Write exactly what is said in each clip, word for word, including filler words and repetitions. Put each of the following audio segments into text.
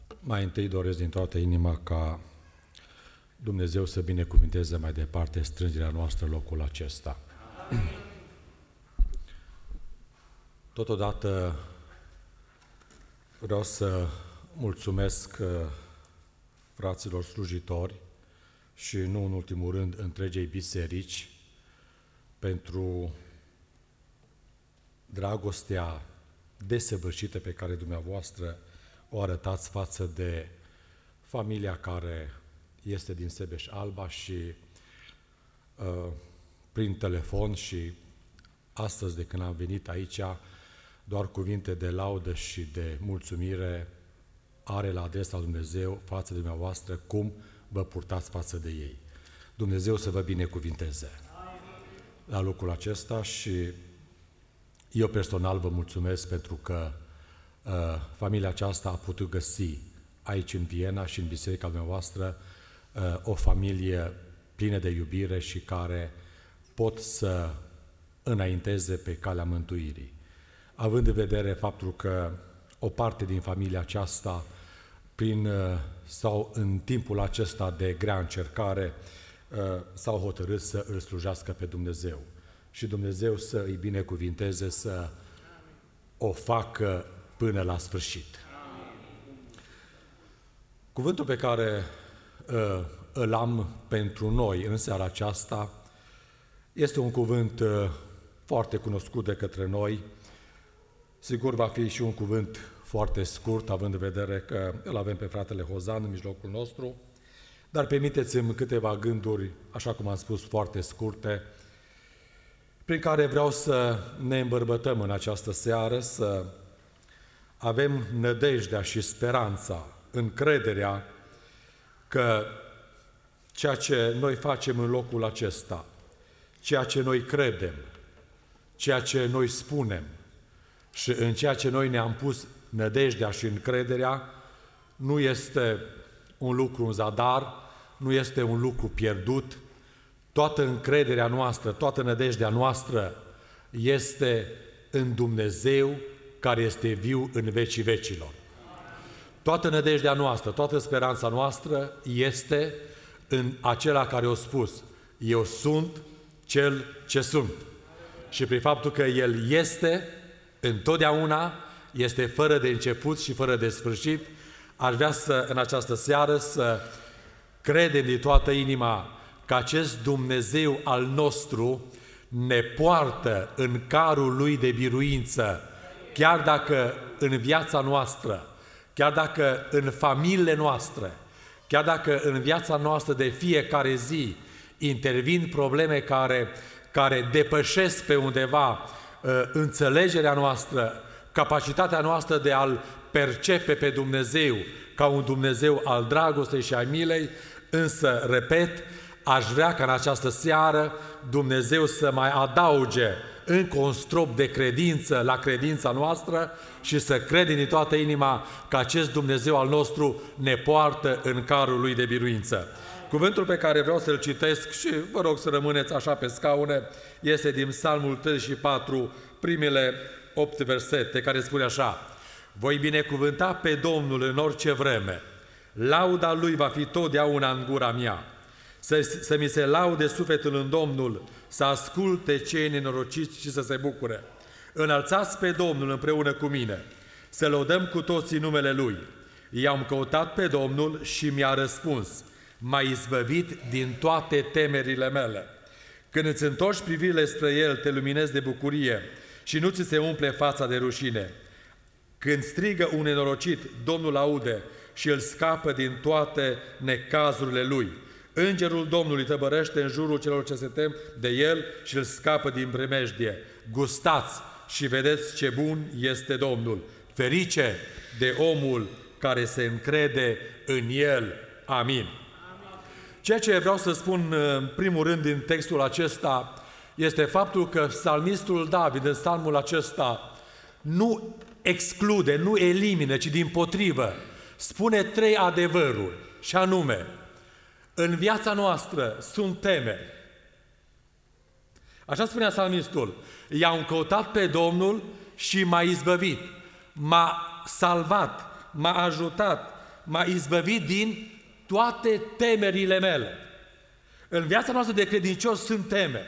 Mai întâi doresc din toată inima ca Dumnezeu să binecuvinteze mai departe strângerea noastră în locul acesta. Totodată vreau să mulțumesc fraților slujitori și nu în ultimul rând întregei biserici pentru dragostea desăvârșită pe care dumneavoastră o arătați față de familia care este din Sebeș-Alba și uh, prin telefon și astăzi de când am venit aici, doar cuvinte de laudă și de mulțumire are la adresa lui Dumnezeu față de dumneavoastră cum vă purtați față de ei. Dumnezeu să vă binecuvinteze la lucrul acesta și eu personal vă mulțumesc pentru că uh, familia aceasta a putut găsi aici în Viena și în biserica dumneavoastră uh, o familie plină de iubire și care pot să înainteze pe calea mântuirii. Având în vedere faptul că o parte din familia aceasta, prin, uh, sau în timpul acesta de grea încercare, uh, s-au hotărât să îl slujească pe Dumnezeu. Și Dumnezeu să îi binecuvinteze să o facă până la sfârșit. Cuvântul pe care uh, îl am pentru noi în seara aceasta este un cuvânt uh, foarte cunoscut de către noi. Sigur va fi și un cuvânt foarte scurt, având în vedere că îl avem pe fratele Hozan în mijlocul nostru, dar permiteți-mi câteva gânduri, așa cum am spus, foarte scurte, prin care vreau să ne îmbărbătăm în această seară, să avem nădejdea și speranța, încrederea că ceea ce noi facem în locul acesta, ceea ce noi credem, ceea ce noi spunem și în ceea ce noi ne-am pus nădejdea și încrederea, nu este un lucru în zadar, nu este un lucru pierdut. Toată încrederea noastră, toată nădejdea noastră este în Dumnezeu care este viu în vecii vecilor. Toată nădejdea noastră, toată speranța noastră este în acela care a spus: eu sunt cel ce sunt. Și prin faptul că El este, întotdeauna, este fără de început și fără de sfârșit, aș vrea să, în această seară, să credem din toată inima că acest Dumnezeu al nostru ne poartă în carul Lui de biruință, chiar dacă în viața noastră, chiar dacă în familiile noastre, chiar dacă în viața noastră de fiecare zi intervin probleme care, care depășesc pe undeva uh, înțelegerea noastră, capacitatea noastră de a-L percepe pe Dumnezeu ca un Dumnezeu al dragostei și al milei, însă, repet, aș vrea ca în această seară Dumnezeu să mai adauge încă un strop de credință la credința noastră și să credem din toată inima că acest Dumnezeu al nostru ne poartă în carul Lui de biruință. Cuvântul pe care vreau să-l citesc și vă rog să rămâneți așa pe scaune este din Psalmul treizeci și patru, primele opt versete, care spune așa: voi binecuvânta pe Domnul în orice vreme, lauda Lui va fi totdeauna în gura mea. Să, să mi se laude sufletul în Domnul, să asculte cei nenorociți și să se bucure. Înălțați pe Domnul împreună cu mine, să lăudăm cu toții numele Lui. I-am căutat pe Domnul și mi-a răspuns, m-a izbăvit din toate temerile mele. Când îți întorci privirile spre El, te luminezi de bucurie și nu ți se umple fața de rușine. Când strigă un nenorocit, Domnul aude și îl scapă din toate necazurile lui. Îngerul Domnului tăbărește în jurul celor ce se tem de El și îl scapă din primejdie. Gustați și vedeți ce bun este Domnul. Ferice de omul care se încrede în El. Amin. Ceea ce vreau să spun în primul rând din textul acesta este faptul că psalmistul David în psalmul acesta nu exclude, nu elimină, ci dimpotrivă spune trei adevăruri, și anume: în viața noastră sunt temeri. Așa spunea psalmistul: i-am căutat pe Domnul și m-a izbăvit, m-a salvat, m-a ajutat, m-a izbăvit din toate temerile mele. În viața noastră de credincios sunt temeri.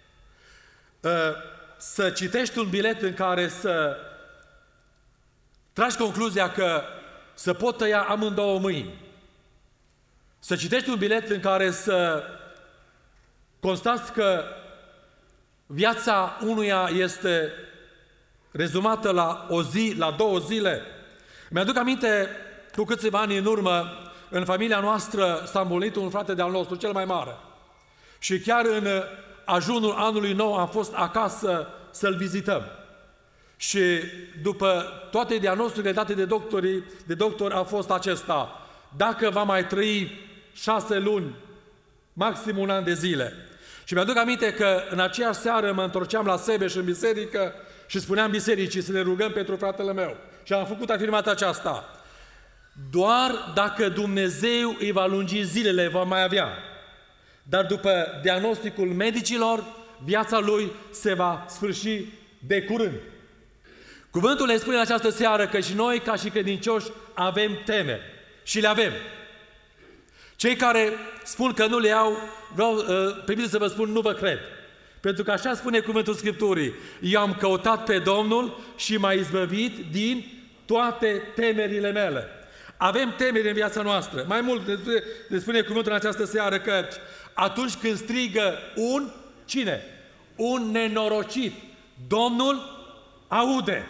Să citești un bilet în care să tragi concluzia că să pot tăia amândouă mâini. Să citești un bilet în care să constați că viața unuia este rezumată la o zi, la două zile. Mi-aduc aminte, cu câțiva ani în urmă, în familia noastră s-a îmbolnit un frate de-al nostru, cel mai mare. Și chiar în ajunul anului nou am fost acasă să-l vizităm. Și după toate diagnosturile date de doctorii, de doctor a fost acesta: dacă va mai trăi șase luni, maxim un an de zile. Și mi-aduc aminte că în aceeași seară mă întorceam la Sebeș în biserică și spuneam bisericii să ne rugăm pentru fratele meu. Și am făcut afirmația aceasta: doar dacă Dumnezeu îi va lungi zilele, va mai avea. Dar după diagnosticul medicilor, viața lui se va sfârși de curând. Cuvântul ne spune în această seară că și noi, ca și credincioși, avem temeri. Și le avem. Cei care spun că nu le au, vreau, permiteți să vă spun, nu vă cred. Pentru că așa spune cuvântul Scripturii: eu am căutat pe Domnul și m-a izbăvit din toate temerile mele. Avem temeri în viața noastră. Mai mult ne spune, ne spune cuvântul în această seară că atunci când strigă un, cine? Un nenorocit, Domnul aude.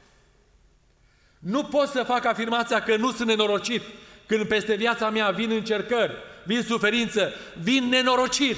Nu pot să fac afirmația că nu sunt nenorocit când peste viața mea vin încercări, vin suferință, vin nenorocit.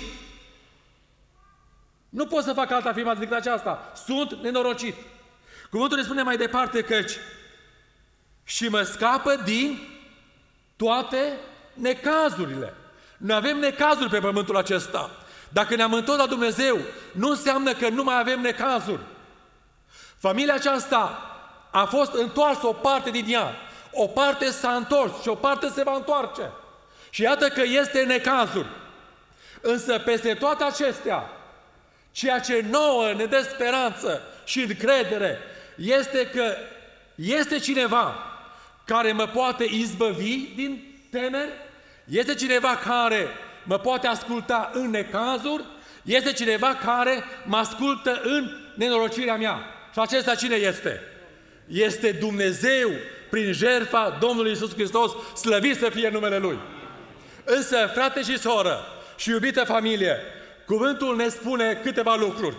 Nu pot să fac altă afirmație decât aceasta. Sunt nenorocit. Cuvântul ne spune mai departe căci și mă scapă din toate necazurile. Noi avem necazuri pe pământul acesta. Dacă ne-am întors la Dumnezeu, nu înseamnă că nu mai avem necazuri. Familia aceasta a fost întoarsă o parte din ea. O parte s-a întors și o parte se va întoarce. Și iată că este necazuri. Însă peste toate acestea, ceea ce nouă ne dă speranță și încredere este că este cineva care mă poate izbăvi din temeri, este cineva care mă poate asculta în necazuri, este cineva care mă ascultă în nenorocirea mea. Și acesta cine este? Este Dumnezeu prin jertfa Domnului Iisus Hristos, slăvit să fie numele Lui. Însă, frate și soră și iubită familie, cuvântul ne spune câteva lucruri.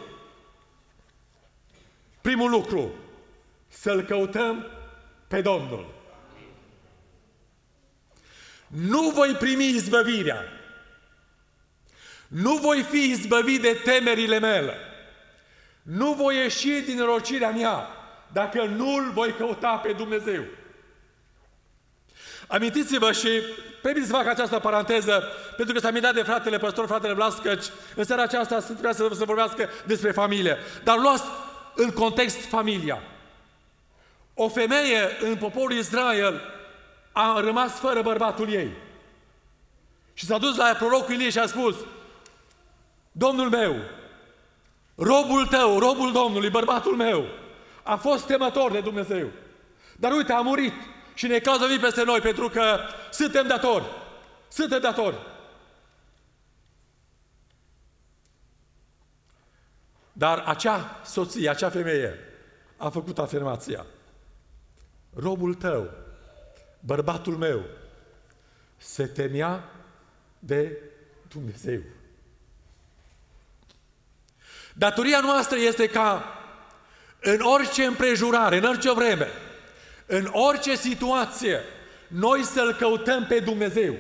Primul lucru, să-L căutăm pe Domnul. Nu voi primi izbăvirea. Nu voi fi izbăvit de temerile mele. Nu voi ieși din norocirea mea dacă nu-L voi căuta pe Dumnezeu. Amintiți-vă și permiteți să fac această paranteză, pentru că s-a amintit de fratele păstor, fratele Vlas, căci în seara aceasta trebuia să, să vorbească despre familie. Dar luați în context familia. O femeie în poporul Israel a rămas fără bărbatul ei. Și s-a dus la prorocul Ilie și a spus: Domnul meu, robul tău, robul Domnului, bărbatul meu, a fost temător de Dumnezeu. Dar uite, a murit și necazul a venit peste noi pentru că suntem datori. Suntem datori. Dar acea soție, acea femeie a făcut afirmația: robul tău, bărbatul meu, se temea de Dumnezeu. Datoria noastră este ca în orice împrejurare, în orice vreme, în orice situație, noi să-L căutăm pe Dumnezeu.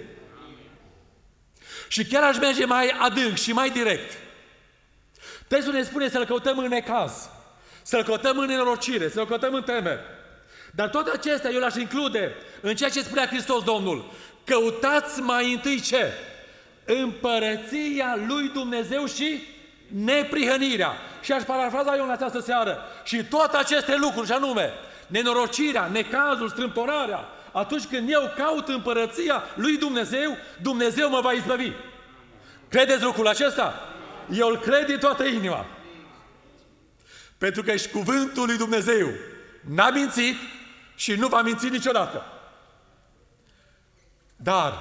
Și chiar aș merge mai adânc și mai direct. Textul ne spune să-L căutăm în necaz, să-L căutăm în nenorocire, să-L căutăm în temeri. Dar toate acestea eu le-aș include în ceea ce spunea Hristos Domnul: căutați mai întâi ce? Împărăția lui Dumnezeu și neprihănirea. Și aș parafraza eu în această seară: și toate aceste lucruri, și anume nenorocirea, necazul, strâmtorarea, atunci când eu caut împărăția lui Dumnezeu, Dumnezeu mă va izbăvi. Credeți lucrul acesta? Eu îl cred din toată inima. Pentru că și cuvântul lui Dumnezeu n-a mințit și nu va minți niciodată. Dar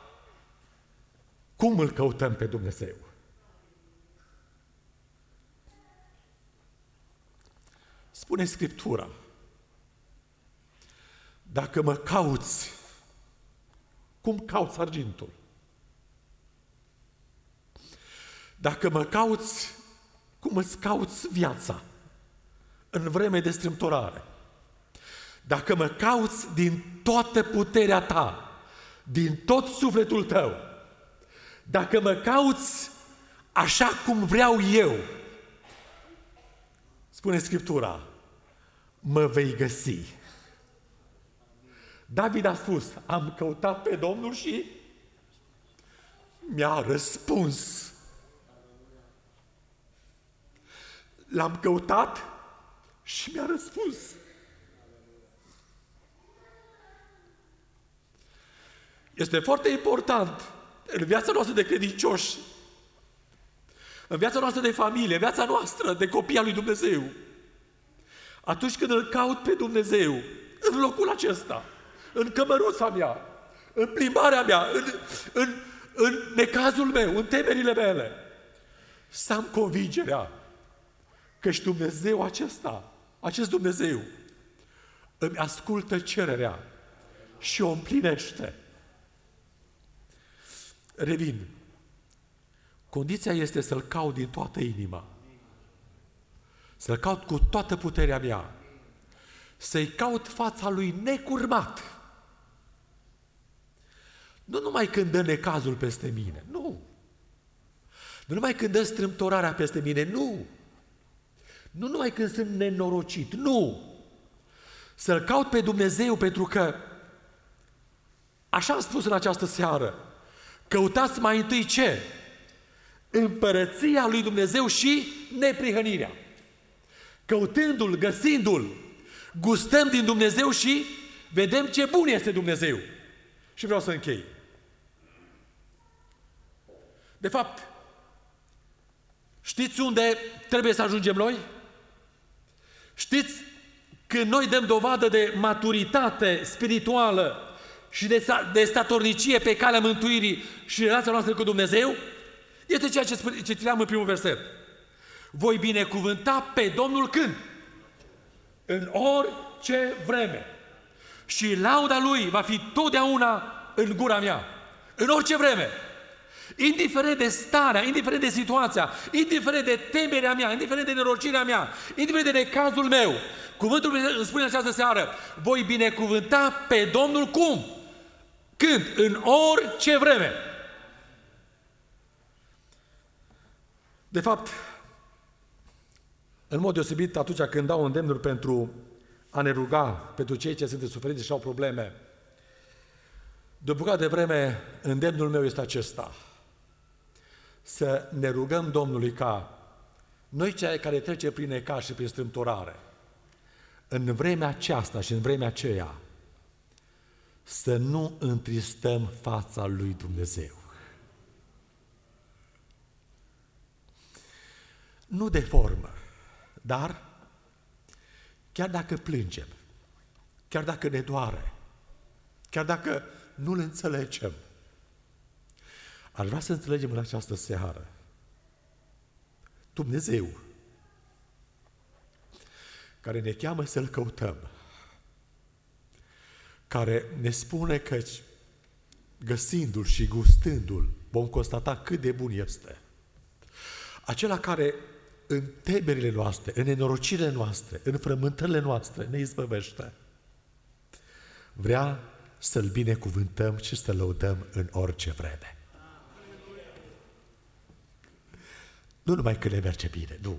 cum îl căutăm pe Dumnezeu? Spune Scriptura, dacă mă cauți, cum cauți argintul? Dacă mă cauți, cum îți cauți viața în vreme de strâmtorare? Dacă mă cauți din toată puterea ta, din tot sufletul tău, dacă mă cauți așa cum vreau eu, spune Scriptura, mă vei găsi. David a spus, am căutat pe Domnul și mi-a răspuns. L-am căutat și mi-a răspuns. Este foarte important în viața noastră de credincioși, în viața noastră de familie, în viața noastră de copii al lui Dumnezeu, atunci când îl caut pe Dumnezeu, în locul acesta, în cămăruța mea, în plimbarea mea, în, în, în necazul meu, în temerile mele, să am convingerea că și Dumnezeu acesta, acest Dumnezeu, îmi ascultă cererea și o împlinește. Revin. Condiția este să-L caut din toată inima. Să-L caut cu toată puterea mea. Să-i caut fața Lui necurmat. Nu numai când dă necazul peste mine, nu. Nu numai când dă strâmtorarea peste mine, nu. Nu numai când sunt nenorocit, nu. Să-L caut pe Dumnezeu pentru că, așa am spus în această seară, căutați mai întâi ce? Împărăția lui Dumnezeu și neprihănirea. Căutându-L, găsindu-L, gustăm din Dumnezeu și vedem ce bun este Dumnezeu. Și vreau să închei. De fapt, știți unde trebuie să ajungem noi? Știți când noi dăm dovadă de maturitate spirituală și de, de statornicie pe calea mântuirii și relația noastră cu Dumnezeu? Este ceea ce, ce citeam în primul verset. Voi binecuvânta pe Domnul când? În orice vreme. Și lauda Lui va fi totdeauna în gura mea. În orice vreme. Indiferent de starea, indiferent de situația, indiferent de temerea mea, indiferent de nerocirea mea, indiferent de necazul meu, cuvântul Lui îmi spune în această seară, voi binecuvânta pe Domnul cum? Când? În orice vreme. De fapt, în mod deosebit, atunci când dau îndemnuri pentru a ne ruga pentru cei ce sunt în suferință și au probleme, de o bucată de vreme, îndemnul meu este acesta. Să ne rugăm Domnului ca noi cei care trecem prin necaz și prin strâmtorare, în vremea aceasta și în vremea aceea, să nu întristăm fața lui Dumnezeu. Nu de formă, dar chiar dacă plângem, chiar dacă ne doare, chiar dacă nu-L înțelegem, aș vrea să înțelegem în această seară. Dumnezeu, care ne cheamă să-L căutăm, care ne spune că găsindu-L și gustându-L vom constata cât de bun este. Acela care în temerile noastre, în nenorocirile noastre, în frământările noastre ne izbăvește. Vrea să-L binecuvântăm și să-L lăudăm în orice vreme. Nu numai că le merge bine, nu.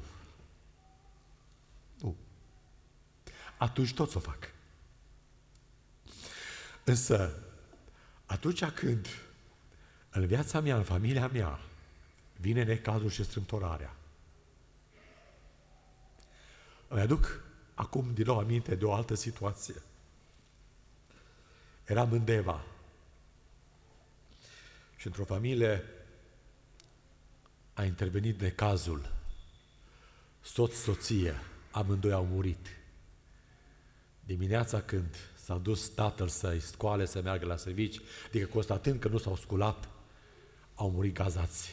Nu. Atunci tot o fac. Însă, atunci când în viața mea, în familia mea, vine necazul și strâmtorarea, îmi aduc acum din nou aminte de o altă situație. Eram în Deva și într-o familie a intervenit necazul. Soț, soție, amândoi au murit. Dimineața când s-a dus tatăl să-i scoale, să meargă la servici, adică constatând că nu s-au sculat, au murit gazați.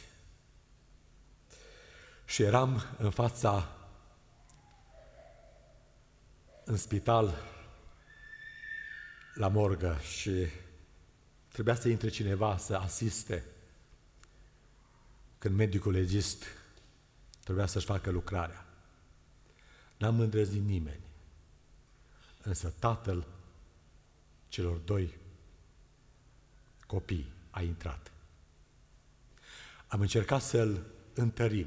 Și eram în fața, în spital, la morgă și trebuia să intre cineva să asiste când medicul legist trebuia să-și facă lucrarea. N-am îndrăznit nimeni, însă tatăl celor doi copii a intrat. Am încercat să-l întărim,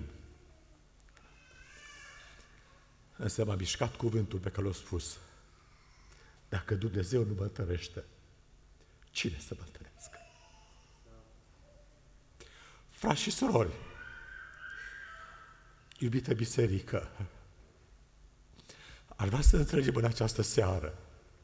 însă m-a mișcat cuvântul pe care l-a spus: dacă Dumnezeu nu mă întărește, cine să mă întărească? Frați și surori, iubită biserică, ar vrea să înțelegem în această seară.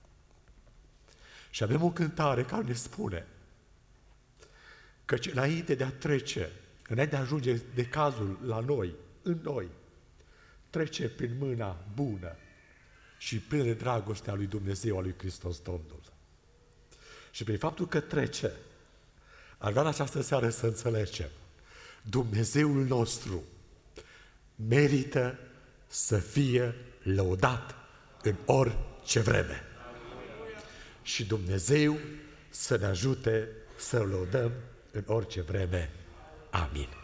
Și avem o cântare care ne spune căci înainte de a trece, înainte de a ajunge de cazul la noi, în noi, trece prin mâna bună și plină de dragostea lui Dumnezeu, a lui Hristos Domnul. Și prin faptul că trece, ar vrea în această seară să înțelegem, Dumnezeul nostru merită să fie lăudat în orice vreme. Și Dumnezeu să ne ajute să-L lăudăm în orice vreme. Amin.